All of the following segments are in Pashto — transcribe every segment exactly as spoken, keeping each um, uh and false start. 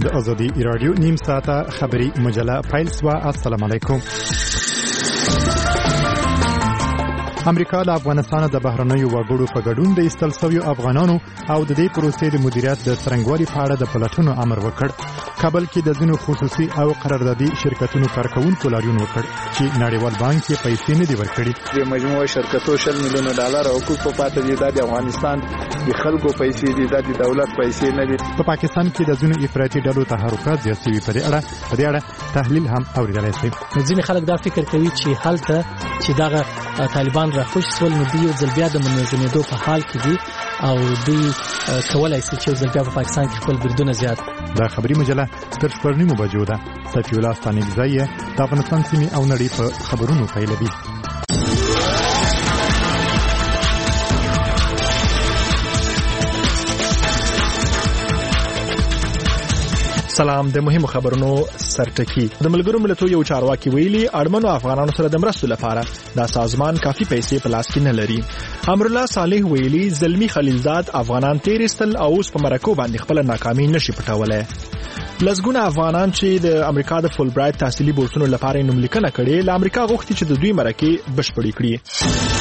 د ازادي رادیو نیم ساعته خبری مجله پیل سوا. السلام علیکم. امریکا د افغانستان د بهرنیو وګړو په ګډون د ایستل شویو افغانانو او د دې پروسې د مدیریت د څرنګوالي په اړه د پلټنو امر وکړ. کابل کې د ځینو خصوصي او قراردادي شرکتونو کارکونکو لاریون وکړ چې نړیوال بانک یې پیسې نه دی ورکړي. د مجموعه شرکتو شل میلیون ډالر او کوم په پاتې دي د افغانستان د خلکو پیسې دي، د دولت پیسې نه دي. په پاکستان کې د ځینو افراطي ډلو تحرکات زیات شوي. په دې اړه په دې اړه تحلیل هم اوریدلای شئ. ځینې خلک دا فکر کوي چې هلته چې دغه طالبان راخوش سول نو دی یو ځل بیا د منځنیدو په حال کې دي او دوی کولای شي چې ځل بیا په پاکستان کې خپل بریدونه زیات. دا خبري مجله تر شپږ نیمو بجو ده. صفی الله ستانکزی د افغانستان سیمې او نړۍ په خبرونو پیلوي. سلام. د مهمو خبرونو سرټکی. د ملګرو ملتونو یو چارواکي ویلي اړمنو افغانانو سره د مرستو لپاره دا سازمان کافي پیسې په لاس کې نه لري. امرالله صالح ویلي زلمی خلیلزاد افغانان تیرستل او اوس په مرکو باندې خپل ناکامي نشي پټولای. لزګونه افغانان چې د امریکا د فول برایټ تحصیلي بورسونو لپاره نوملیکنه کړي له امریکا غوښتي چې د دوی مرکې بشپړې کړي.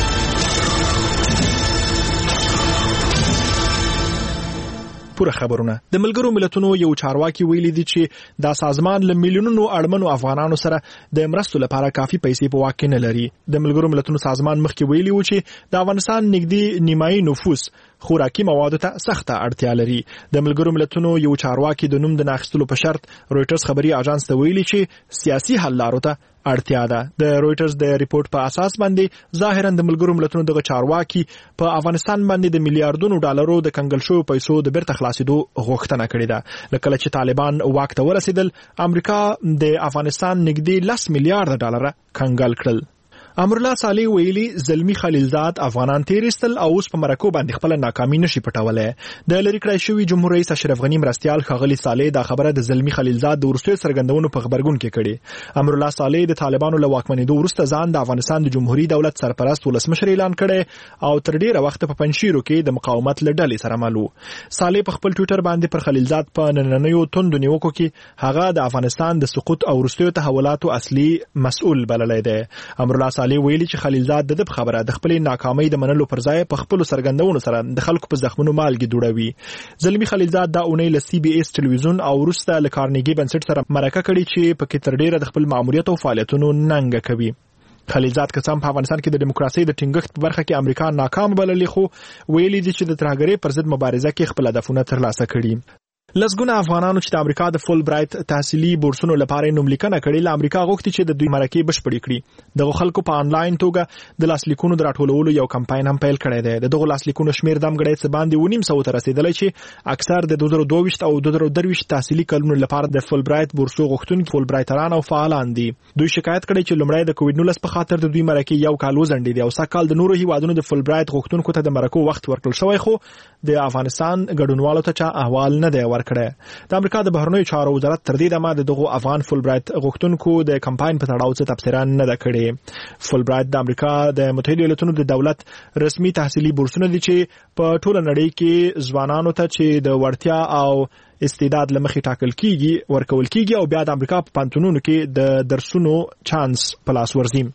پوره خبرونه. د ملګرو ملتونو یو چارواکي ویلي دي چې دا سازمان له میلیونونو اړمنو افغانانو سره د مرستو لپاره کافي پیسې په واک کې نه لري. د ملګرو ملتونو سازمان مخکې ویلي و چې د افغانستان نږدې نیمایي نفوس خوراکي موادو ته سخته اړتیا لري. د ملګرو ملتونو یو چارواکي د نوم د ناخستلو په شرط رويټرز خبري اژانس ته ویلي چې سیاسي حل لارو ته اړتیا ده. د رويټرز د ریپورت په اساس باندې ظاهرا د ملګرو ملتونو دغه چارواکي په افغانستان باندې د میلیارډونو ډالرو د کنګل شویو پیسو د بیرته خلاصېدو غوښتنه کړې ده. لکه چې طالبان واک ته ورسېدل امریکا د افغانستان نږدې لس میلیارډ ډالر کنګل کړل. امرالله صالح ویلي زلمی خلیلزاد افغانان تیرستل او اوس په مرکو باندې خپل ناکامي نشي پټولای. د لری کړای شوی جمهور رئیس اشرف غنی مرستيال خغلی صالح دا خبره د زلمی خلیلزاد د ورستي سرګندونو په خبرګون کې کړي. امرالله صالح د طالبانو له واکمنېدو وروسته ځان د افغانستان د جمهوریت دولت سرپرست ولسمشر اعلان کړي او تر ډیره وخت په پنځشیرو کې د مقاومت لړلې سره مالو. صالح په خپل ټوئیټر باندې پر خلیلزاد په نننیو توندو نیوکو کې هغه د افغانستان د سقوط او ورستي تحولاتو اصلي مسؤل بللی دی. امرالله صالح ویلي چې خلیلزاد د دې خبره د خپل ناکامۍ د منلو پر ځای په خپل سرګندونو سره د خلکو په زخمونو مالګي دوړوي. زلمی خلیلزاد دا اونۍ له سی بي اس ټلویزیون او وروسته له کارنیګي بنسټ سره مرکه کړې چې په کې تر ډیره د خپل ماموریت او فعالیتونو ننګه کوي. خلیلزاد قسم په افغانستان کې د دیموکراسي د ټینګښت په برخه کې امریکا ناکام بللی خو ویلي دي چې د ترهګرۍ پر ضد مبارزه کې خپل هدفونه ترلاسه کړي. لزګونه افغانانو چې د امریکا د فول برایټ تحصیلي بورسونو لپاره نوملیکنه کړي له امریکا غوښتي چې د دوی مرکې بشپړې کړي. دغه خلکو په انلاین توګه د لاسلیکونو د راټولولو یو کمپاین هم پیل کړی دی. دغه لاسلیکونو شمیر دم غړي څه باندې ونیم سو ته رسیدلی چې اکثر د دوه زره دوه ویشت او دوه زره درې ویشت تحصیلي کلونو لپاره د فول برایټ بورسو غوښتونکي فول برایټران او فعالان دي. دوی شکایت کړي چې لومړی د کووډ نولس په خاطر د دوی مرکې یو کال وزندې دي او سکهال د نورو هیوادونو د فول برایټ غوښتونکو ته د مرکو وخت ورکړل شوی خو د افغانستان ګډونوالو ته چا احوال نه دی ورکړی. د امریکا د بهرنیو چارو وزارت تر دې دمه د دغه افغان فول برایټ غوښتونکو د کمپاین په تړاو څه تبصره نه ده کړې. فول برایټ د امریکا د متحده ایالاتونو د دولت رسمي تحصیلي بورسونه دي چې په ټوله نړۍ کې ځوانانو ته چې د وړتیا او استعداد لمخې ټاکل کیږي ورکول کیږي او بیا د امریکا په پانتونونو کې د درسونو چانس پلاس ورزي.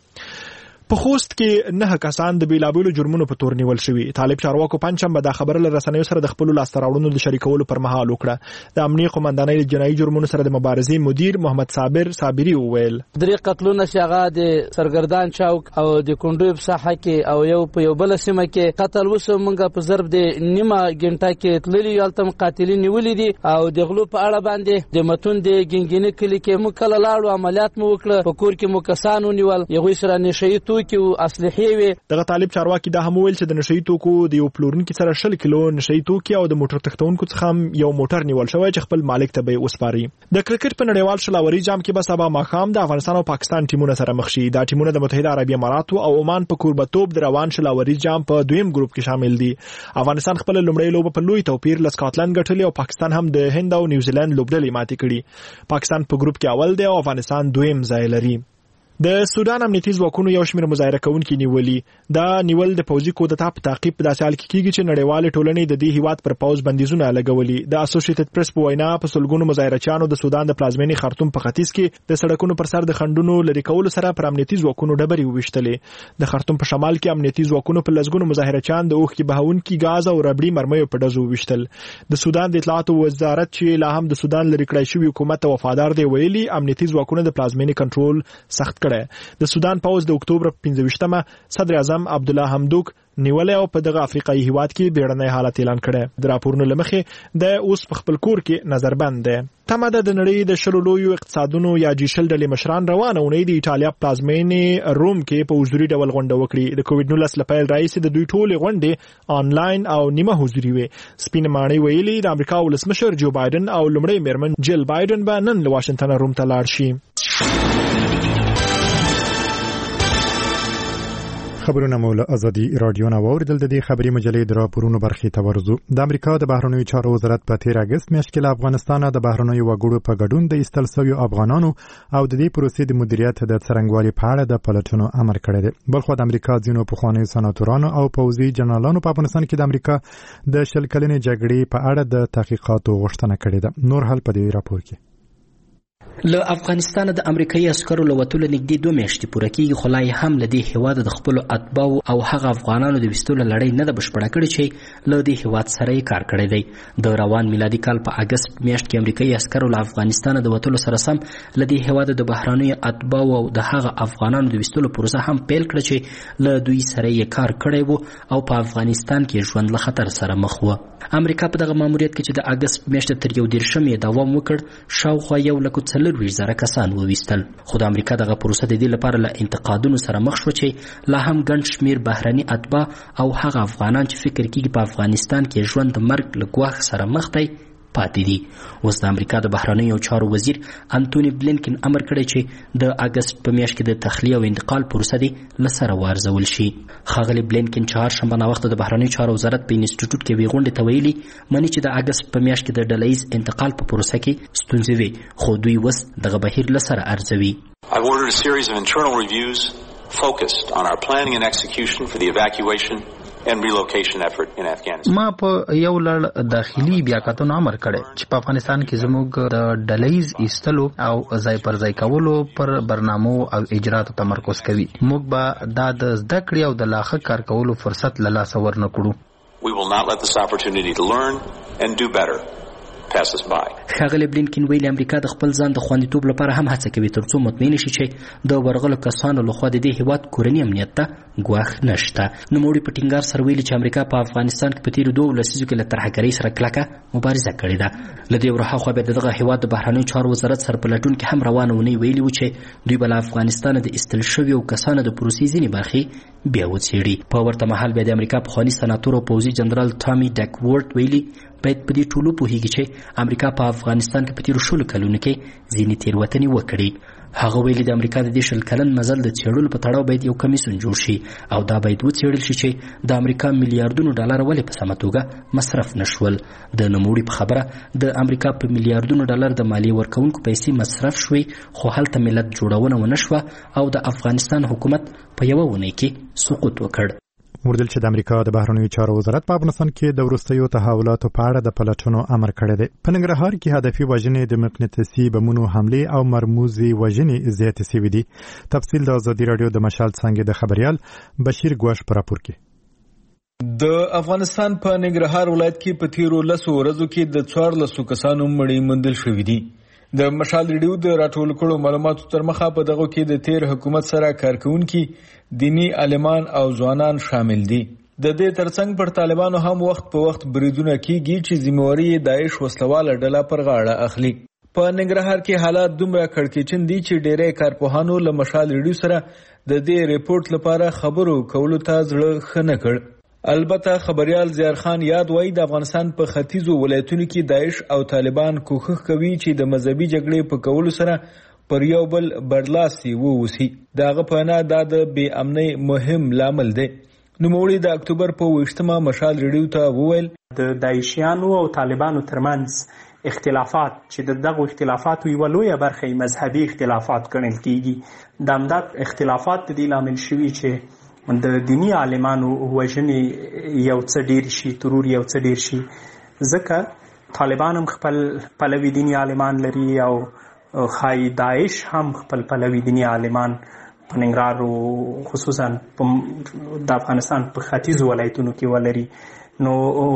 په خوست کې نه کسان د بیلابیلو جرمونو په تور نیول شوي. طالب چارواکو پنځم د خبر له رسنیو سره د خپل لاستراوړونو د شریکولو پر مهال وکړه. د امنیه قومندانۍ جنایي جرمونو سره د مبارزې مدیر محمد صابر صابری وویل درې قتلونه شغه د سرګردان چوک او د کونډو په ساحه کې او یو په یو بل سیمه کې قتل وسو. مونږه په ضرب د نیمه غنټه کې تللی یالتم قاتلین نیولې دي او د غلو په اړه باندې د متون د ګنګینه کلی کې مو کله لاړو عملیات مو وکړه. په کور کې مو کسانو نیول یو سره نشئی تو کې اصلحې وي. دغه طالب چارواکي دا هم ویل چې د نشئی توکو د یو پلورونکو سره شل کیلو نشئی توکي او د موټر تختونکو څخه یو موټر نیول شوی چې خپل مالک ته به وسپاري. د کرکټ په نړیوال شلاوري جام کې به سبا ماښام د افغانستان او پاکستان ټیمونه سره مخ شي. دا ټیمونه د متحده عربی اماراتو او عمان په کوربتوب د روان شلاوري جام په دویم ګروپ کې شامل دي. افغانستان خپل لومړی لوبه په لوی توپیر له سکاټلند ګټلې او پاکستان هم د هند او نیوزیلند لوبډلې ماتې کړې. پاکستان په ګروپ کې اول دی او افغانستان دویم ځای لري. د سودان امنیتي ځواکونو یو شمېر مظاهره کوونکي نیولي دا نیول د پوځي کودتا په تعقیب په داسې حال کې کیږي چې نړیوال ټولنې د دې هیواد پر پوز بندیزونه لګولي. د اسوسییټډ پریس په وینا په سلګونو مظاهرچیانو د سودان د پلازمینې خرطوم په ختیځ کې د سړکونو پر سر د خندونو لري کولو سره پر امنیتي ځواکونو ډبرې وویشتلې. د خرطوم په شمال کې امنیتي ځواکونو په لږونو مظاهرچیان د اوښ کې بهونکي غاز او ربړي مرمیو په ډزو وویشتل. د سودان د اطلاعاتو وزارت چې لا هم د سودان لري کړی شوی حکومت ته وفادار دی ویلي امنیتي ځواکونو د پلازمینې کنټرول سخت کړی. د سودان پوز د اکتوبر پنځه ویشتمه صدر اعظم عبدالله حمدوک نیولې او په دغه افریقایي هیواد کې بیړنی حالت اعلان کړی. د راپورونو لمخې د اوس په خپل کور کې نظربند دی. تمه ده د نړۍ د شلو لویو اقتصادونو یا جی شل ډلې مشران روانه اونۍ د ایټالیا پلازمینې روم کې په حضوري ډول غونډه وکړي. د کووډ نولس لپاره رئیس د دوی ټولې غونډې آنلاین او نیمه حضوري وي. سپین ماڼۍ ویلي د امریکا ولسمشر جو بایدن او لومړی میرمن جیل بایدن به نن له واشنگټن روم ته لاړ شي. خبرونه مو له ازادي رادیو نه واوریدل. د دې خبري مجلې د راپورونو برخې ته ورځو. د امریکا د بهرنیو چارو وزارت په تیر اگست میاشت کې له افغانستان د بهرنیو وګړو په ګډون د ایستل شویو افغانانو او د دې پروسې د مدیریت د څرنګوالي په اړه د پلټنو امر کړی دی. بلخو د امریکا ځینو پخوانیو سناتورانو او پوځي جنرالانو په افغانستان کې د امریکا د شل کلنې جګړې په اړه د تحقیقاتو غوښتنه کړې ده. نور حل په دې راپور کې. له افغانستان د امریکایي عسکرو له وتلو نږدې دوه میاشتې پوره کېږي، خو لا یې هم له دې هېواده د خپلو اتباعو او هغه افغانانو د ویستلو لړۍ نه ده بشپړه کړې چې له دې هېواد سره یې کار کړی دی. د روان میلادي کال په اګست میاشت کې امریکایي عسکرو له افغانستانه د وتلو سره سم له دې هېواده د بهرنیو اتباعو او د هغه افغانانو د ویستلو پروسه هم پیل کړه چې له دوی سره یې کار کړی و او په افغانستان کې ژوند له خطر سره مخ و. امریکا په دغه ماموریت کې چې د اګست میاشتې تر یو دېرشمې دوام وکړ، شاوخوا یو لکه څلورویشت زره کسان وویستل. خو د امریکا دغه پروسه د دې لپاره له انتقادونو سره مخ شوه چې لا هم ګڼ شمېر بهرني اتباع او هغه افغانان چې فکر کېږي په افغانستان کې ژوند د مرګ له ګواښ سره مخ دی پاتې دي. اوس د امریکا د بهرنیو چارو وزیر انتوني بلینکن امر کړی چې د اګست په میاشت کې د تخلیه او انتقال پروسه دې له سره وارزول شي. ښاغلي بلینکن چهارشنبه ناوخته د بهرنیو چارو وزارت په انسټیټیوټ کې یوې غونډې ته ویلي مني چې د اګست په میاشت کې د ډلهییز انتقال په پروسه کې ستونزې وي، خو دوی اوس دغه بهیر له سره ارزوي. I've ordered a series of internal reviews focused on our planning and execution for the evacuation and relocation effort in Afghanistan. ما په یو لړ داخلي بیاکتنو امر کړی چې په افغانستان کې زموږ د ډلهییز ایستلو او ځای پر ځای کولو پر برنامو او اجراتو تمرکز کوي. موږ به دا د زده کړې او د لا ښه کار کولو فرصت له لاسه ورنه کړو. We will not let this opportunity to learn and do better pass us by. ښاغلي بلینکن ویلي امریکا د خپل ځان د خوندیتوب لپاره هم هڅه کوي ترڅو مطمئن شي چې د ورغلو کسانو لخوا د دې هیواد کورني امنیت ته ګواښ نشته. نوموړي په ټینګار سره ویلي چې امریکا په افغانستان کې په تیرو دوو لسیزو کې له ترهګرۍ سره کلکه مبارزه کړې ده. له دې ورهاخوا بیا د دغه هیواد د بهرنیو چارو وزارت سرپلټونکي هم روانه اونۍ ویلي وو چې دوی به له افغانستانه د ایستل شویو کسانو د پروسې ځینې برخې بیا وڅېړي. په ورته مهال بیا د امریکا پخواني سناتور او پوځي جنرال ټامي ډکورټ ویلي باید په دې ټولو پوهیږي چې امریکا په افغانستان کې په تیرو شلو کلونو کې ځینې تېروتنې وکړي. هغه ویلي د امریکا د دې شل کلن مزل د څېړلو په تړاو باید یو کمیسیون جوړ شي او دا باید وڅېړل شي چې د امریکا میلیارډونو ډالر ولې په سمه توګه مصرف نشول. د نوموړي په خبره د امریکا په میلیارډونو ډالر د مالیې ورکوونکو پیسې مصرف شوې، خو هلته ملت جوړونه ونه شوه او د افغانستان حکومت په یوه اونۍ کې سقوط وکړ. وردل چې د امریکا د بهرنیو چارو وزارت په افغانستان کې د وروستیو تحولاتو په اړه د پلټنو امر کړی دی. په ننګرهار کې هدفي وژنې د مقناطیسي بمونو حملې او مرموزي وژنې زیاتې شوې دي. تفصیل د ازادي رادیو د مشال څنګه د خبريال بشیر ګوش پر راپور کې. د افغانستان په ننګرهار ولایت کې په تیرو لسو ورځو کې د څوارلسو کسانو مړي موندل شوي دي. د مشال ریډیو د راټول کړو معلوماتو تر مخه په دغه کې د تیر حکومت سره کارکونکي دینی عالمان او ځوانان شامل دي. د دې ترڅنګ پر طالبانو هم وخت په وخت بریدونه کیږي چې ذمہواری داعش وسلواله ډله پر غاړه اخلي. په ننګرهار کې حالات دومره کړکېچن دي چې ډېری کارپوهانو له مشال ریډیو سره د دې ریپورت لپاره خبرو کولو ته زړه ښه نه کړ. البته خبريال زیار خان یاد وایي د افغانستان په ختیځو ولایتونو کې داعش او طالبان کوښښ کوي چې د مذهبي جګړې په کولو سره پر یو بل برلاسي ووسی. دغه په نه دا د بې امنۍ مهم لامل دی. نوموړي د اکتوبر په ویشتمه مشال ریډیو ته وویل د داعشیانو او طالبانو ترمنځ اختلافات چې دغه اختلافات یو لوی برخه مذهبي اختلافات ګڼل کیږي د امداد اختلافات د لامل شوي چې د دینی عالمانو وژنې یو څه ډیر شي ترور یو څه ډیر شي ځکه طالبان هم خپل پلوي دینی عالمان لري او خای داعش هم خپل پلوي دینی عالمان په ننګرهار او خصوصا د افغانستان په ختیځو ولایتونو کې ولري نو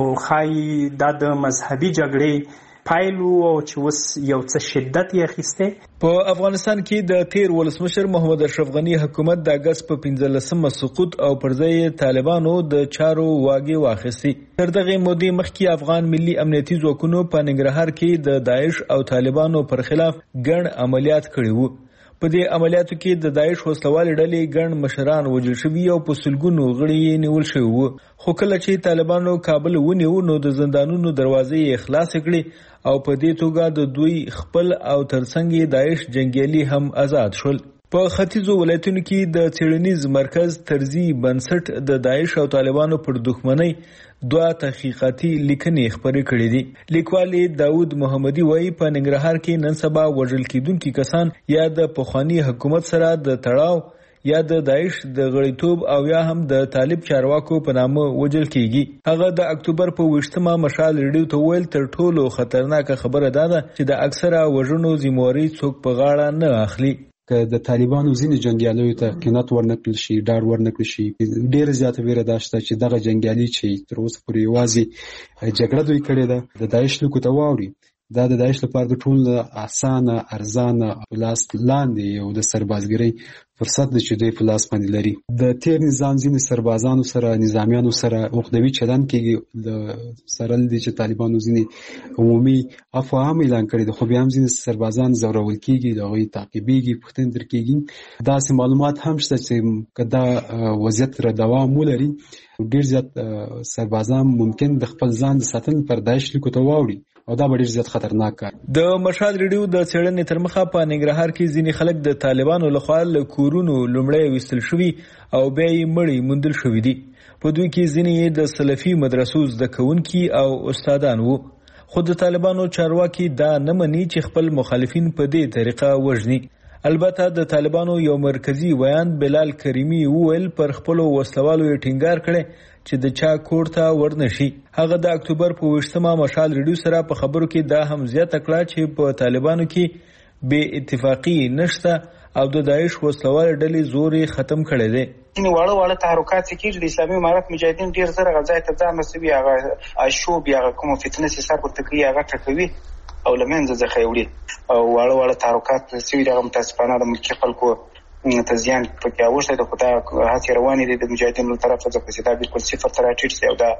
خای د مذهبي جګړې پایلو او چې اوس یو څه شدت یې اخیسته. په افغانستان کې د تیر ولسمشر محمد اشرف غنی حکومت د اگست په پنځلسمه سقوط او پر ځای طالبانو د چارو واګې واخیستي. تر دغه مودې مخکې افغان ملي امنیتي ځواکونو په ننګرهار کې د داعش او طالبانو پر خلاف ګڼ عملیات کړي وو. په دې عملیاتو کې د داعش وسلوالې ډلې ګڼ مشران وژل شوي او په سلګونو غړي یې نیول شوي وو. خو کله چې طالبانو کابل ونیو نو د زندانونو دروازې یې خلاص کړې او په دې توګه د دوی خپل او ترڅنګ یې داعش جنگیالي هم آزاد شول. په ختیځو ولایتونو کې د څېړنیز مرکز طرزي بنسټ د داعش او طالبانو پر دښمنۍ دوه تحقیقاتي لیکنې خپرې کړې دي. لیکوال داود محمدي وایي په ننګرهار کې نن سبا وژل کېدونکي کسان یا د پخواني حکومت سره د تړاو یا د داعش د غړیتوب او یا هم د طالب چارواکو په نامه وژل کیږي. هغه د اکتوبر په ویشتمه مشال ریډیو ته ویل تر ټولو خطرناکه خبره دا ده چې د اکثره وژنو ذمہواري څوک په غاړه نه اخلي. که د طالبانو ځینې جنگیالیو ته قناعت ورنکړل شي ډاډ ورنکړل شي ډېره زیاته ویره دا شته چې دغه جنگیالي چې تر اوسه پورې یوازې جګړه دوی کړې ده د داعش لیکو ته واوړي دا د داعش لپاره د ټولو اسانه ارزانه لاس لاندې یو د سربازګرۍ فرصت دی چې دوی په لاس باندې لري. د تیر نظام ځینې سربازانو سره نظامیانو سره عقدوي چلند کېږي د سره دي چې طالبانو ځینې عمومي عفو هم اعلان کړی دی خو بیا هم ځینې سربازان ځورول کېږي د هغوی تعقیبېږي پوښتنې ترې کېږي. داسې معلومات هم شته چې که دا وضعیت را دوام ولري ډېر زیات سربازان ممکن د خپل ځان د ساتنې لپاره داعش لیکو ته واوړي او دا به ډېر زیات خطرناک کار. د مشال ریډیو د څېړنې تر مخه په ننګرهار کې ځینې خلک د طالبانو لخوا له کورونو لومړی ویستل شوي او بیا یې مړي موندل شوي دي. په دوی کې ځینې د سلفي مدرسو زده کوونکي او استادان وو. خو د طالبانو چارواکي دا نه مني چې خپل مخالفین په دې طریقه وژني. البته د طالبانو یو مرکزی ویان بلال کریمی وویل پر خپلو وسلوالو یې ټینګار کړی چې د چا کور ته ورنشي. هغه د اکتوبر په ویشتمه مشال ریډیو سره په خبرو کې دا هم زیاته کړه چې په طالبانو کې بې اتفاقي نشته او د داعش وسلوال ډلې زور ختم کړی دی. ځینې واړه واړه تحرکات چې کېږي د اسلامي امارت مجاهدین ډېر زر هغه ځای ته ځان رسوي هغه اشوب یا هغه کومه فتنه چې سر ورته کوي هغه ټکوي او له منځه ځخه وړي او واړه واړه تحرکات شوي دغه متاسفانه د ملکي خلکو ته زیان پکې اوښتی دی خو دا هڅې روانې دي د مجاهدینو له طرفه ځکه چې دا بالکل صفر ته راټیټ شي او دا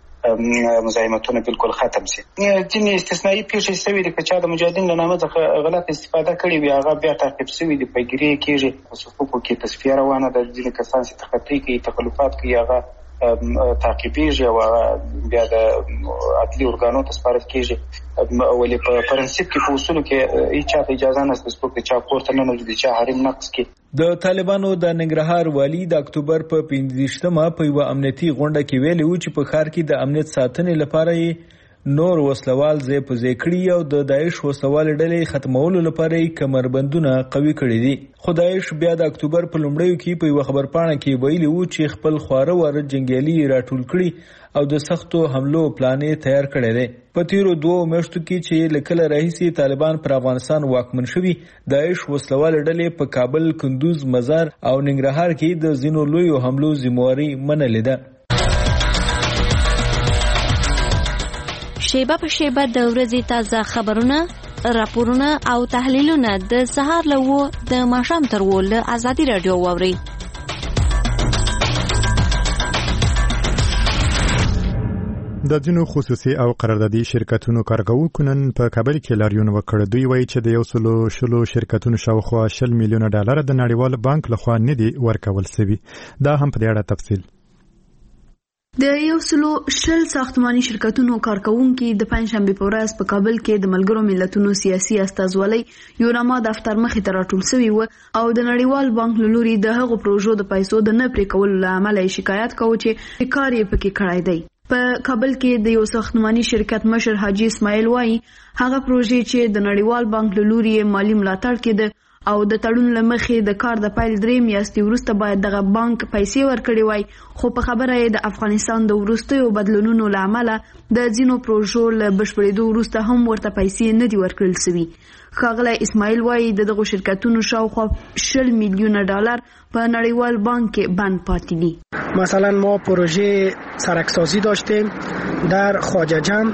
مزاحمتونه بالکل ختم شي. ځینې استثنایي پیښې شوي دي که چا د مجاهدینو له نامه څخه غلط استفاده کړې وي هغه بیا تعقیب شوي دي پیګیري یې کېږي په صفوفو کې تصفیه روانه ده ځینې کسان چې تخطي کوي تخلفات کوي هغه تعقیبېږي او بیا د عدلي ارګانو ته سپارل کېږي. ولې په پرنسپ کې په اصولو کې هیڅ چا ته اجازه نشته چې څوک د چا کور ته ننوځي د چا حریم نقض کړي. د طالبانو د ننګرهار والي د اکتوبر په پنځه په یوه امنیتي غونډه کې ویلي و چې په ښار کې د امنیت ساتنې لپاره یې نور وسلوال ځای په ځای کړي او د داعش وسلوال ډلې ختمولو لپاره یې کمربندونه قوي کړي دي. خو داعش بیا د اکتوبر په لومړیو کې په یوه خبرپاڼه کې ویلي و چې خپل خواره واره جنګیالي راټول کړي او د سختو حملو پلان یې تیار کړی دی. په تیرو دوو میاشتو کې چې له کله راهیسې طالبان پر افغانستان واکمن شوي داعش وسلوال ډلې په کابل کندوز مزار او ننګرهار کې د ځینو لویو حملو ذمہواري منلې ده. شیبه په شیبه د ورځې تازه خبرونه راپورونه او تحلیلونه د سهار له وو د ماښام تر وو له ازادي رادیو واورئ. د ځینو خصوصي او قراردادي شرکتونو کارکوونکو نن په کابل کې لاریون وکړ. دوی وایي چې د یو سلو شلو شرکتونو شاوخوا شل میلیونه ډالر د نړیوال بانک لخوا نه دي ورکول شوي. دا هم په دې اړه تفصیل. د یو سلو شل ساختماني شرکتونو کارکوونکي د پنځشنبه په ورځ په کابل کې د ملګرو ملتونو سیاسي استازولۍ یو نامه دفتر مخې ته راټول شوي و او د نړیوال بانک له لوري د هغو پروژو د پیسو د نه پرې کولو له امله شکایت کاوه چې کار یې پکې کړی دی. په کابل کې د یو ساختماني شرکت مشر حاجی اسماعیل وایي هغه پروژې چې د نړیوال بانک له لوري مالی ملاتړ کېده او د تړون له مخې د کار د پیل درې میاشتې وروسته باید دغه بانک پیسې ورکړي وای، خو په خبره یې د افغانستان د وروستیو بدلونونو له امله د ځینو پروژو له بشپړېدو وروسته هم ورته پیسې نه دي ورکړل سوي. ښاغلی اسماعیل وایي د دغو شرکتونو شاوخوا شل میلیونه ډالر په نړیوال بانک کې بند پاتې دي. مثلا ما پروژه سرکسازی داشتیم در خواجه جمع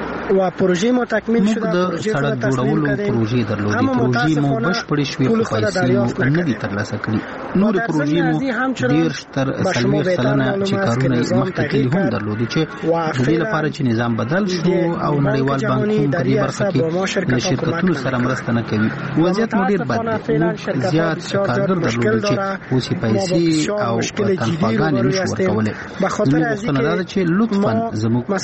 و پروژه ما تکمیل شده، پروژه سړک جوړولو پروژې درلودې، پروژې مو بشپړې شوې خو پیسې مو نه دي ترلاسه کړي. نور پروژې مو ډېر تر څلوېښت سلنه چې کارونه یې مخکې تللي هم درلودې چې د دې لپاره چې نظام بدل شو او نړیوال بانک هم په دې برخه کې له شرکتونو سره مرسته نه کوي. وضعیت مو ډېر بد دی. موږ زیات کارګر درلودو چې اوس یې پیسې او تنخواګانې نشو ورکولی. زموږ غوښتنه دا ده چې لطفا زموږ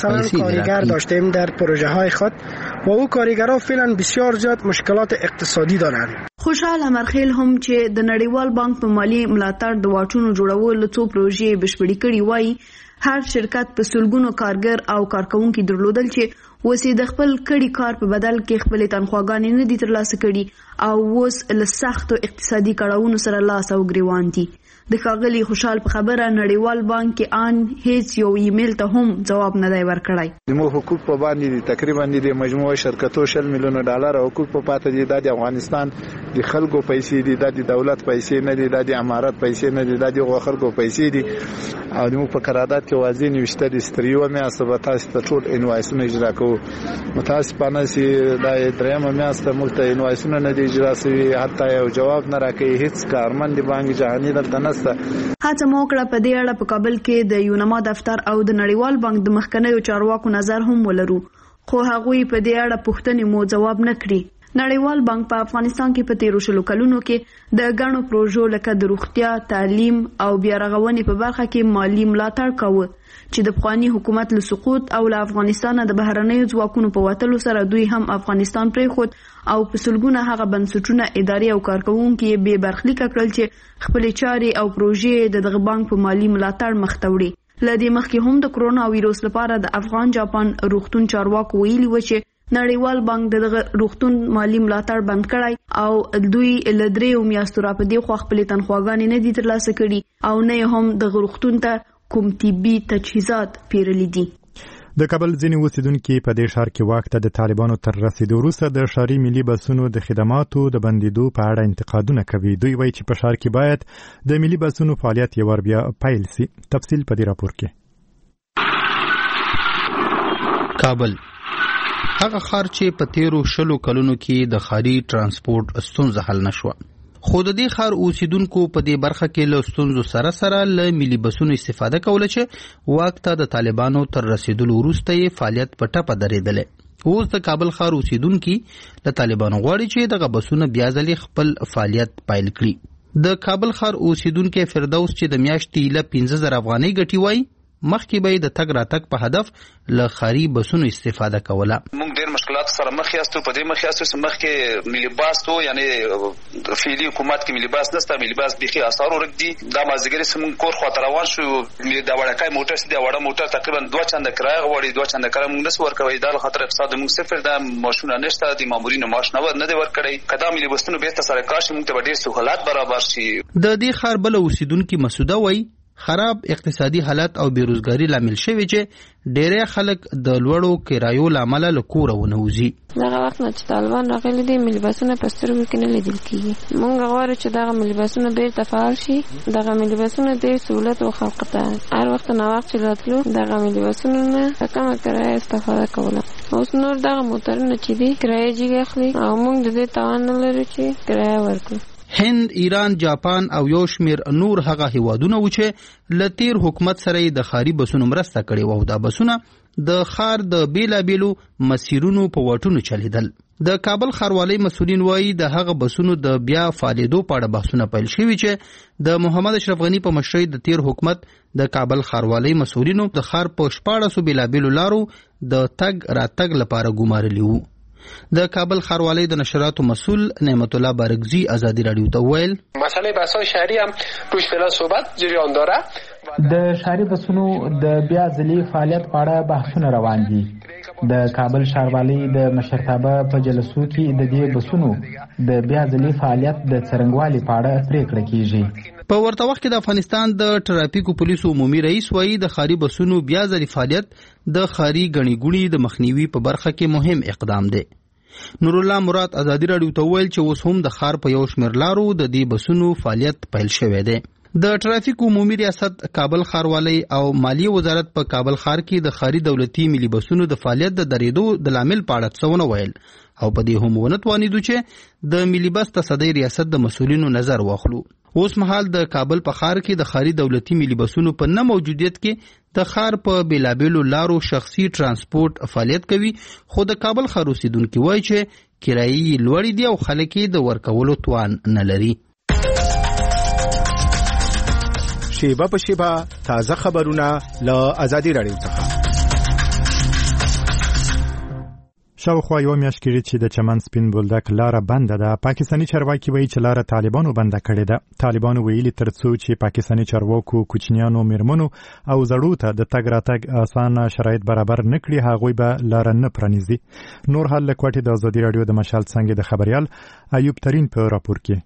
پیسې راکړي. پروژه های خود و او کارگرها فعلا بسیار زیاد مشکلات اقتصادی دارند. خوشحال امرخیل هم چې د نړیوال بانک په مالی ملاتړ د واټونو جوړولو څو پروژې بشپړې کړي وایي هر شرکت په سلګونو کارګر او کارکونکي درلودل چې اوس د خپل کړي کار په بدل کې خپل تنخواګانې نه دي ترلاسه کړي او اوس له سختو اقتصادي کړاوونو سره لاس او ګریوان دي. د ښاغلي خوشحال په خبره نړیوال بانک کې آن هیڅ یو ایمیل ته هم جواب نه دی ورکړی. زموږ حقوق په باندې دي، تقریبا د مجموعه شرکتو شل میلیونه ډالر حقوق په پاتې دي. د افغانستان د خلکو پیسې دي، د دولت پیسې نه دي، د امارات پیسې نه دي، د خلکو پیسې دي. او زموږ په قرارداد کې واضح نوشته دي ستریو میاشته به تاسو ته ټول انوایسونه اجرا کوو. متاسفانه چې د درېیمه میاشته موږ ته انوایسونه نه دي اجرا شوي، حتی یو جواب نه راکوي. هیڅ کارمند بانک جهاني دلته هڅه مو کړه په دې اړه په کابل کې د یونما دفتر او د نړیوال بانک د مخکنیو چارواکو نظر هم ولرو، خو هغوی په دې اړه پوښتنې مو جواب نه کړي. نړیوال بانک په افغانستان کې په تیرو شلو کلونو کې د ګڼو پروژو لکه د روغتیا، تعلیم او بیا رغونې په برخه کې مالی ملاتړ کاوه چې د پخواني حکومت له سقوط او له افغانستان د بهرنیو ځواکونو په وتلو سره دوی هم افغانستان پرېښود او په سلګونه هغه بنسټونه، ادارې او کارکوونکي یې بې برخلیکه کړل چې خپلې چارې او پروژې د دغه بانک په مالی ملاتړ مخ ته وړي. له دې مخکې هم د کرونا ویروس لپاره د افغان جاپان روغتون چارواکو ویلي و چې نړیوال بانک دغه روغتون مالی ملاتړ بند کړی او دوی له دریو میاشتو راپدې خو خپلې تنخواګانې نه دي ترلاسه کړي او نه هم د روغتون ته کوم طبي تجهیزات پیرلي دي. د کابل ځینې اوسیدونکي په دې ښار کې واک ته د طالبانو تر رسیدو وروسته د ښاري ملي بسونو د خدماتو د بندیدو په اړه انتقادونه کوي. دوی وایي چې په ښار کې باید د ملي بسونو فعالیت یو ور بیا پیل سي. تفصیل په دې راپور کې. کابل هغه ښار چې په تیرو شلو کلونو کې د ښاري ترانسپورت ستونزه حل نشوه، خو د دې ښار اوسیدونکو په دې برخه کې له ستونزو سره سره له ملي بسونو استفاده کوله چې واک ته د طالبانو تر رسیدلو وروسته یې فعالیت په ټپه درېدلی. اوس د کابل ښار اوسیدونکي له طالبانو غواړي چې دغه بسونه بیا ځلې خپل فعالیت پیل کړي. د کابل ښار اوسیدونکي فردوس چې د میاشتې له پنځه زره افغانۍ ګټي وایي مخکې به د تګ راتګ په هدف له ښاري بسونو استفاده کوله. موږ ډېر مشکلات سره مخ یاستو. په دې مخ یاستو چې مخکې ملي باس تو یعنی فعلي حکومت کې ملي باس نشته، ملي باس بيخي اثار ورک دي. دا مازدیګر سم کور خاطر روان شو، دا وړکای موټر سي، دا وړه موټر تقریبا دوه چنده کرایه غواړي، دوه چنده کرایه موږ نس ورکوي. دا خاطر اقتصاد موږ صفر ده، ماشونه نشته، د مامورینو معاش نه نه دی ورکړی. کدا ملي بسونو به تر سره کار شي، موږ ته ډېر سہولت برابر شي. د دې ښار بل اوسیدونکي مسعوده وایي خراب اقتصادي حالت او بیروزګاری لامل شوی چې ډېری خلک د لوړو کرایو لامل له کوره ونوځي. دغه وخت نه چې طالبان راغلي دي ملي بسونه په سترګو کې نه لیدل کېږي. موږ غواړو چې دغه ملي بسونه بیرته فعال شي. دغه ملي بسونه ډېر سهولت و خلکو ته هر وخت نه وخت چې راتلو دغه ملي بسونو نه په کمه کرایه استفاده کوله. اوس نور دغه موټرونه چې دي کرایه جګې اخلي او موږ د دې توان نه لرو چې کرایه ورکړو. هند، ایران، جاپان او یو شمیر نور هغه هیوادونه و چې له تیر حکومت سره د ښاري بسونو مرسته کړې و او دا بسونه د ښار د بیلابیلو مسیرونو په واټونو چلیدل. د کابل ښاروالۍ مسؤلین وایي د هغه بسونو د بیا فعالېدو په اړه بحثونه پیل شوي چې د محمد اشرف غني په مشرۍ د تیر حکومت د کابل ښاروالۍ مسؤلینو د ښار په شپاړسو بیلابیلو لارو د تګ راتګ لپاره ګمارلي وو. د کابل ښاروالۍ د نشراتو مسؤل نعمت الله بارګزي ازادي رادیو ته ویل مسئله بسای شهری هم روش فعلا صحبت جریان داره. د شهري بسونو د بیا ځلي فعالیت په اړه بحثونه روان دي. د کابل ښاروالۍ د مشرتابه په جلسو کې د دې بسونو د بیا ځلي فعالیت د څرنګوالي په اړه پریکړه کیږي. په ورته وخت کې د افغانستان د ټرافیکو پولیسو عمومي رئیس وایي د ښاري بسونو بیا ځلي فعالیت د ښاري ګڼې ګوڼې د مخنیوي په برخه کې مهم اقدام دی. نور الله مراد ازادي رادیو ته ویل چې اوس هم د ښار په یو شمېر لارو د دې بسونو فعالیت پیل شوی دی. د ټرافیک عمومي ریاست کابل ښاروالۍ او مالیې وزارت په کابل ښار کې د ښاري دولتي ملي بسونو د فعالیت د درېدو د لامل په اړه څه ونه ویل او په دې هم ونه توانیدو چې د ملي بس تصدۍ ریاست د مسؤلینو نظر واخلو. اوس مهال د کابل په ښار کې د ښاري دولتي ملي بسونو په نه موجودیت کې د ښار په بیلابیلو لارو شخصي ترانسپورت فعالیت کوي، خو د کابل ښار اوسیدونکي وایي چې کرایې لوړې دي او خلک یې د ورکولو توان نه لري. شیبه په شیبه تازه خبرونه له ازادي رادیو څخه. شاوخوا یو میاشت کېږي چې د چمن سپین بولدک لاره بنده ده. پاکستاني چارواکي وایي چې لاره طالبانو بنده کړې ده. طالبانو ویلي تر څو چې پاکستاني چارواکو کوچنیانو، میرمنو او زړو ته د تګ راتګ اسانه شرایط برابر نه کړي، هغوی به لاره نه پرانیزي. نور حال له کوټې د ازادي رادیو د مشال څنګه د خبريال ایوب ترین په راپور کې.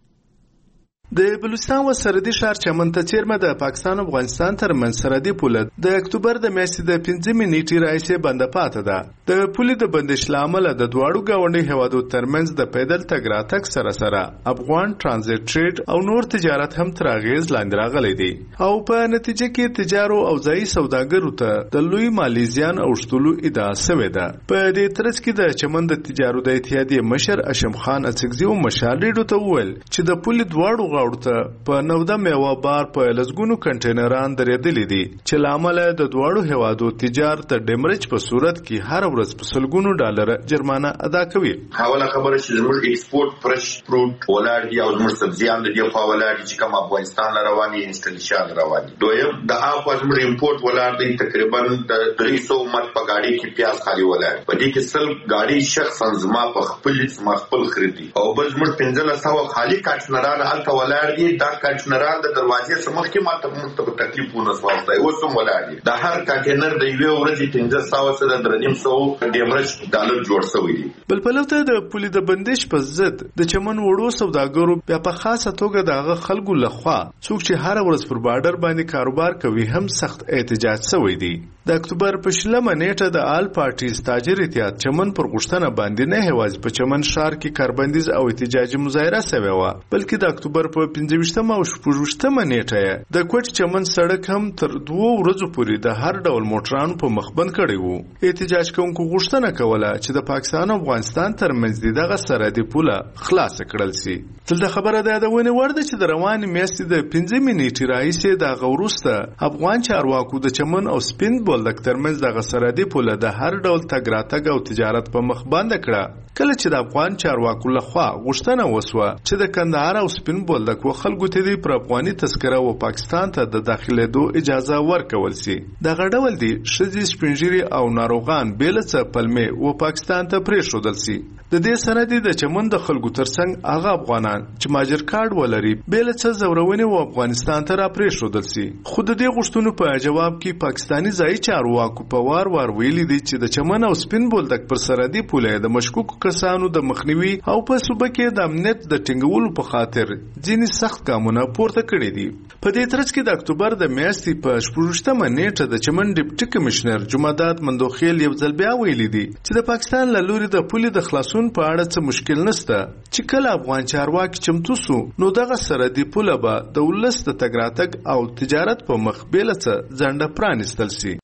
د بلوچستان و سرحدي ښار چمن ته څیرمه د پاکستان او افغانستان ترمنځ سرحدي پوله د اکتوبر د میاشتې د پنځمې نیټې راهیسې بنده پاته ده. د پولې د بندش له امله د دواړو ګاونډي هیوادو ترمنځ د پیدل تګ راتګ سره سره افغان ترانزیت ټریډ او نور تجارت هم تر اغېز لاندې راغلی دی او په نتیجه کې تجارو او ځایي سوداګرو ته د لوی مالي زیان اوښتلو ادعا شوې ده. په دې ترڅ کې د چمن د تجارو د اتحادیې مشر اشم خان اڅکزي او مشال ریډو ته وویل چې د پولې دواړو غاړو ته په نوده میوه بار په لسګونو کنټینران درېدلي دي چې له امله د دواړو هیوادو تجارت د ډیمرج په صورت کې هر ورځ په سلګونو ډالر جرمانه ادا کوي. حواله خبره چې زموږ ایکسپورت فرش فروټ ولاړ دي او زموږ سبزیان د دې خوا ولاړ دي چې کوم افغانستان رواني انسټلیشن رواني. دویم د هغه زموږ امپورټ ولاړ دي تقریبا د درې سوه مټ په گاډي کې پیاز خالي ولاړ. په دې کې سل گاډي شخصا زما په خپل ما خپل خریدي او بل زموږ پنځه سوه خالي کارټنران الته ولاړ دي. دا کانټینران د دروازې سمخ کې ماته مستقیم تکلیف ونه سوالته اوس هم ولاړ دي. د هر کانټینر د یوې ورځې پنځه سوه سره د درې سوه ډیمرج ډالر جوړ شوی دي. بل په لوته د پولې د بندش په ضد د چمن وړو سوداګرو بیا په خاصه توګه دغه خلکو لخوا څوک چې هر ورځ پر بارډر باندې کاروبار کوي هم سخت احتجاج شوی دی. د اکتوبر په شلمه نیټه د آل پارټیز تاجر اتحاد چمن پر غوښتنه باندې نه هیواز په چمن ښار کې کاربندیز او احتجاجي مظاهره شوې وه، بلکې د اکتوبر په پنځه او شپږویشتمه نیټه د کوټ چمن سړک هم تر دوه ورځو پورې د هر ډول موټرانو په مخ بند کړی وو. احتجاج کوونکو غوښتنه کوله چې د پاکستان او افغانستان ترمنځ دغه سرحدي پوله خلاص کړل شي. دلته خبره ده د ونې ور ده چې د روانې میاشتې د پنځمې نیټې راهیسې د هغه وروسته افغان چارواکو د چمن او سپین بولدک ترمنځ دغه سرحدي پوله د هر ډول تګ راتګ او تجارت په مخ بنده کړه. کله چې د افغان چارواکو لخوا غوښتنه وسوه چې د کندهار او سپین بولدک و خلکو ته د پرافغاني تذکره و پاکستان ته د داخلېدو اجازه ورکول شي. دغه ډول دي ښځې، سپینږیري او ناروغان بېله څه پلمې و پاکستان ته پرېښودل شي. د دې سندې د چمن د خلکو ترڅنګ هغه افغانان چې ماجر کارت ولري بېله څه زورونې و افغانستان ته را پرېښودل شي. خو د دې غوښتنو په جواب کې پاکستاني ځایي چارواکو په وار وار ویلي دي چې د چمن او سپین بولدک پر سرحدي پوله د مشکوکو کسانو د مخنیوي او په صوبه کې د امنیت د ټینګولو په خاطر ځینې سخت ګامونه پورته کړي دي. په دې ترڅ کې د اکتوبر د میاشتې په شپږویشتمه نیټه د چمن ډیپټي کمشنر جمعداد مندوخیل یو ځل بیا ویلي دي چې د پاکستان له لوري د پولې د خلاصون په اړه څه مشکل نشته چې کله افغان چارواکي چمتو سو نو دغه سرحدي پوله به د ولس د تګ راتګ او تجارت په مخ بېله څه ځنډه پرانیستل شي.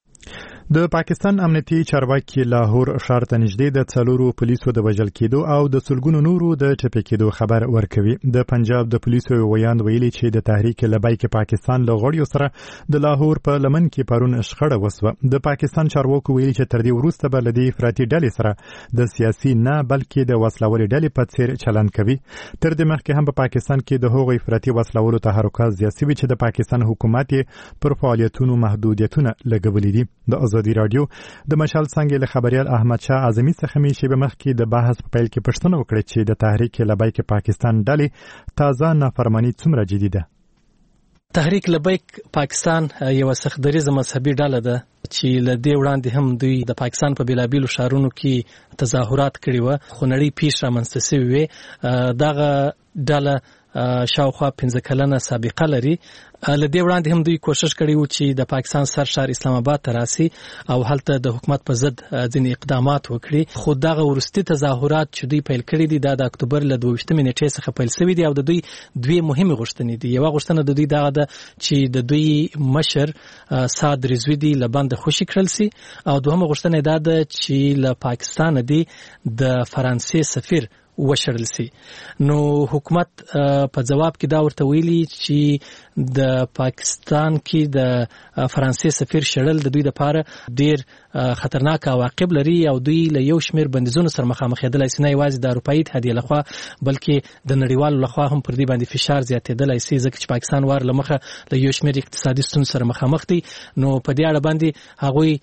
د پاکستان امنیتي چارواکي لاهور ښار ته نږدې د څلورو پولیسو د وژل کېدو او د سلګونو نورو د ټپي کېدو خبر ورکوي. د پنجاب د پولیسو ویاند ویلي چې د تحریک لبیک پاکستان له غړیو سره د لاهور په لمن کې پرون شخړه وسوه. د پاکستان چارواکو ویلي چې تر دې وروسته به له دې افراطي ډلې سره د سیاسي نه بلکې د وسلوالې ډلې په څیر چلند کوي. تر دې مخکې هم په پاکستان کې د هغو افراطي وسلوالو تحرکات زیات شوي چې د پاکستان حکومت پر فعالیتونو محدودیتونه لګولي دي. د ازادي رادیو د مشال څنګه له خبريال احمد شاه اعظمي څخه می شی به مخ کې د بحث په پیل کې پښتنه وکړه چې د تحریک لبیک پاکستان ډلې تازه نافرمانی څومره جدي ده. تحریک لبیک پاکستان یو سختدریزه مذهبي ډله ده چې له دې وړاندې هم دوی د پاکستان په بیلابیلو شهرونو کې تظاهرات کړي و، خو نړۍ پیښ رامنځته شوې وې. دغه ډله شاوخوا پنځه کلنه سابقه لري. له دې وړاندې هم دوی کوشش کړی و چې د پاکستان سر شهر اسلام آباد ته راسي او هلته د حکومت په ضد ځینې اقدامات وکړي، خو دغه وروستي تظاهرات چې دوی پیل کړي دي دا د اکتوبر له دوه ویشتمې نېټې څخه پیل شوي دي او د دوی دوی مهمه غوښتنې دي. یوه غوښتنه د دوی دغه ده چې د دوی مشر سعد رضوي دی له بنده خوشي کړل سي، او دوهمه غوښتنه دا ده چې له پاکستان دی د فرانسې سفیر وشړل سي. نو حکومت په جواب کې دا ورته ویلي چې د پاکستان کې د فرانسې سفیر شړل د دوی لپاره ډیر خطرناک عواقب لري او دوی له یو شمیر بندیزونو سره مخامخ کېدلای شي، نه یوازې د اروپایي اتحادیې لخوا بلکې د نړیوالو لخوا هم پر دې باندې فشار زیاتېدلی شي، ځکه چې پاکستان وار له مخه له یو شمیر اقتصادي ستونزو سره مخامخ دي. نو په دې اړه باندې هغوی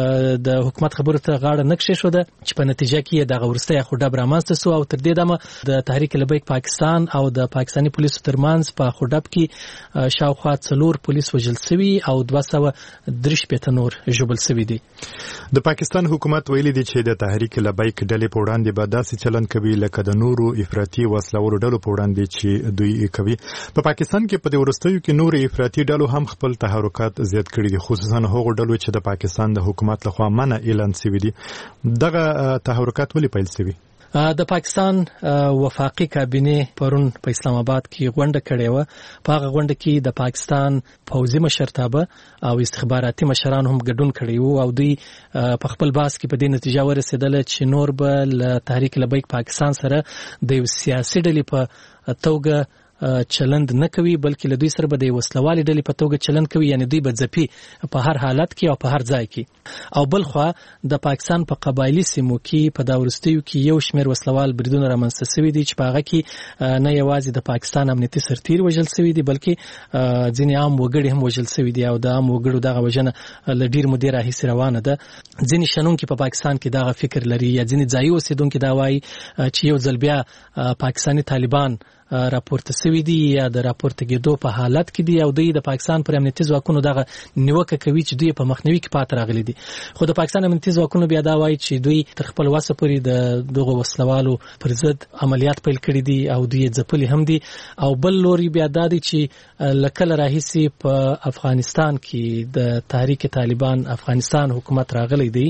د حکومت خبرو ته غاړه نه کښېښوده چې په نتیجه کې دغه وروستی خوډب رامنځته سو او تر دې دمه د تحریک لبیک پاکستان او د پاکستاني پولیسو ترمنځ په خوډب کې شاوخوا څلور پولیس وژل شوي او دوه سوه درې شپېته نور ژوبل شوي دي. د پاکستان حکومت ویلي دی چې د تحریک لبیک ډلې په وړاندې به داسې چلند کوي لکه د نورو افراطي وسلهورو ډلو په وړاندې چې دوی کوي. په پاکستان کې په دې وروستیو کې نور افراطي ډلو هم خپل تحرکات زیات کړي دي، خصوصا هغو ډلو چې د پاکستان د حکومت لخوا منع اعلان شوي دي. دغه تحرکات ولې پیل شوي؟ د پاکستان وفاقي کابینه پرون په اسلام آباد کې غونډه کړې و. په هغه غونډه کې د پاکستان پوځي مشرتابه او استخباراتي مشران هم ګډون کړی وو او دوی په خپل باس کې په دې نتیجه ورسېدل چې نور به له تحریک لبیک پاکستان سره د یو سیاسي ډلې په توګه چلند نه کوي، بلکې له دوی سره به د وسلوالې ډلې په توګه چلند کوي، یعنی دوی به ځپي په هر حالت کې او په هر ځای کې. او بل خوا د پاکستان په قبایلي سیمو کې په دا وروستیو کې یو شمېر وسلوال بریدونه رامنځته شوي دي چې په هغه کې نه یوازې د پاکستان امنیتي سرتیر وژل شوي دي بلکې ځینې عام وګړي هم وژل شوي دي او د عام وګړو دغه وژنه له ډېر مودې راهیسې روانه ده. ځینې شنونکي په پاکستان کې دغه فکر لري یا ځینې ځایي اوسېدونکي دا وایي چې یو ځل بیا پاکستاني طالبان راپورته شوي دي یا د راپورته کېدو په حالت کې دي او دوی د پاکستان پر امنیتي ځواکونو دغه نیوکه کوي چې دوی په مخنیوي کې پاتې راغلي دي. خو د پاکستان امنیتي ځواکونو بیا دا وایي چې دوی تر خپل وسه پورې د دغو وسلوالو پر ضد عملیات پیل کړي دي او دوی یې ځپلي هم دي. او بل لوري بیا دا دی چې له کله راهیسې په افغانستان کې د تحریک طالبان افغانستان حکومت راغلی دی،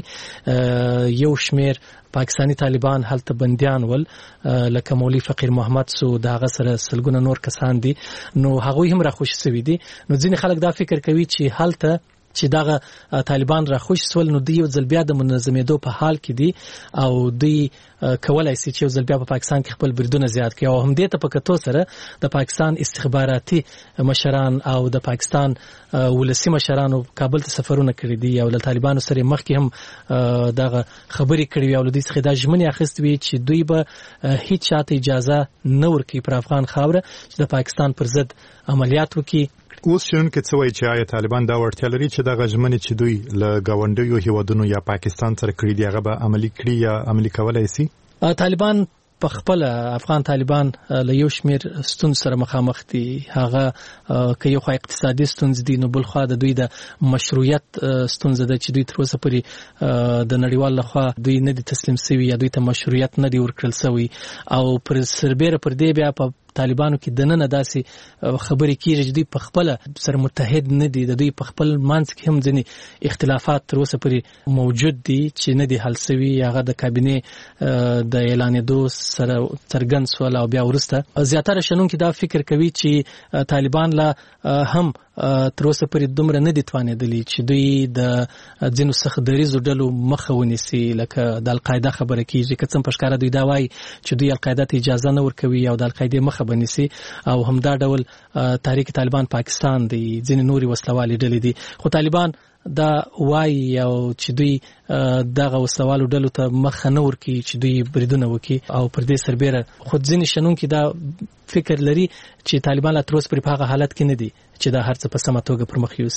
یو شمیر پاکستانی طالبان هلته بندیان ول لکه مولوي فقیر محمد سو دغه سره سلګونه نور کسان دي، نو هغوی هم راخوشي شوي دي. نو ځینې خلک دا فکر کوي چې هلته چې دغه طالبان راخوشي سول نو دوی یو ځل بیا د منظمېدو په حال کې دي او دوی کولای شي چې یو ځل بیا په پاکستان کې خپل بریدونه زیات کړي. او همدې ته په کتو سره د پاکستان استخباراتي مشران او د پاکستان ولسي مشرانو کابل ته سفرونه کړي دي او له طالبانو سره مخکې هم دغه خبرې کړې وي او له دوی څخه دا ژمنې اخیستې وي چې دوی به هیڅ چاته اجازه نه ورکوي پر افغان خاوره چې د پاکستان پر ضد عملیات وکړي. اوس شنونکي څه وایي چې آیا طالبان دا وړتیا لري چې دغه ژمنې چې دوی له ګاونډیو هیوادونو یا پاکستان سره کړي دي هغه به عملي کړي یا عملي کولای شي؟ طالبان په خپل افغان طالبان له یو شمیر ستونزو سره مخامخ دي. هغه که یو خوا اقتصادي ستونزې دي نو بل خوا د دوی د مشروعیت ستونزه ده چې دوی تر اوسه پورې د نړیوال لخوا دوی نه دي تسلیم شوي یا دوی ته مشروعیت نه دی ورکړل شوی او پر سربیره پر دې بیا په طالبانو کې دننه داسې خبرې کېږي چې دوی په خپله سره متحد نه دي، د دوی په خپل منځ کې هم ځینې اختلافات تر اوسه پورې موجود دي چې نه دي حل شوي. هغه د کابینې د اعلانېدو سره څرګند سول او بیا وروسته زیاتره شنونکي دا فکر کوي چې طالبان لا هم تر اوسه پورې دومره نه دي توانېدلي چې دوی د ځینو سخت دریځو ډلو مخه ونیسي، لکه د القاعده خبره کېږي که څه په ښکاره دوی دا وایي چې دوی القاعده ته اجازه نه ورکوي او د القاعدې مخه بنیسي او همدا ډول تحریک طالبان پاکستان دی، ځینې نورې وسلوالې ډلې دي. خو طالبان دا وایي او چې دوی دغه وسلوالو ډلو ته مخه نه ورکوي چې دوی بریدونه وکړي او پر دې سربیره خو ځینې شنونکي دا فکر لري چې طالبان لا تر اوسه پورې په هغه حالت کې نه دي چې دا هر څه په سمه توګه پر مخ یوسي.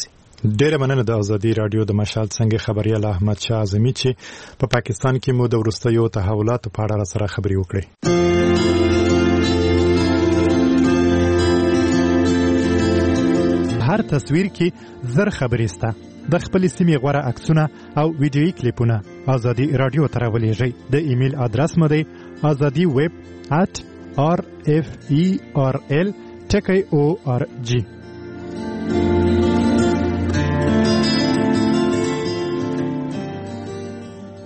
ډېره مننه د ازادي راډیو د مشال څنګه خبريال احمد شاه اعظمي چې په پاکستان کې مو د وروستیو تحولاتو په اړه سره خبري وکړي. هر تصویر کې زر خبرې سته. د خپل سیمې غوړه عکسونه او ویډیويي کلیپونه ازادي رادیو ته راولېږئ. د ایمیل ادرس مو دی azadi web at r f e r l ټکی او ار جی.